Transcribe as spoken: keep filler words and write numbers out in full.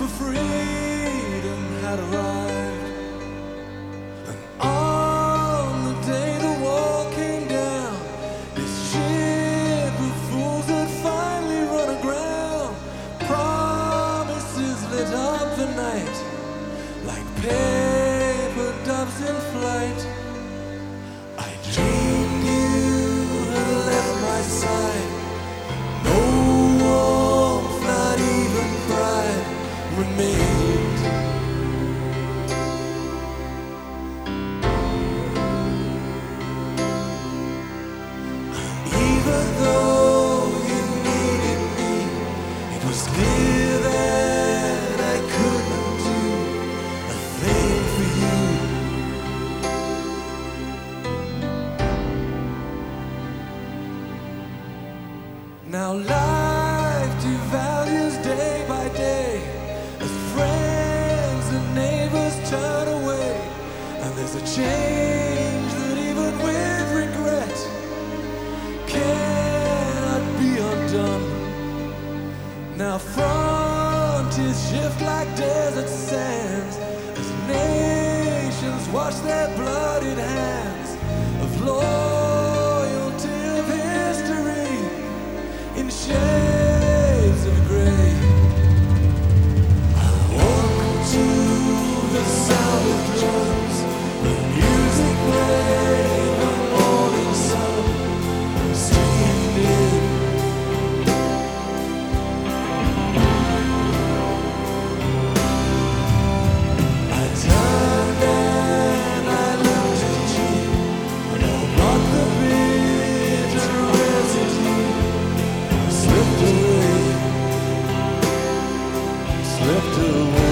freedom had arrived. And on the day the wall came down, this ship of fools had finally run aground. Promises lit up the night like paper doves in flight. I dreamed you had left my side. No warmth, not even pride remained. Even though you needed me, it was clear that I couldn't do a thing for you. Now life devalues day by day as friends and neighbors turn away, and there's a change that even with regret cannot be undone. Now frontiers shift like desert sands as nations wash their bloodied hands of loyalty, of history in shades of gray. I walk to the sound of drums, the music played, the morning sun streamed in. I turned and I looked at you, and I brought the bitter residue. Slipped away, slipped away.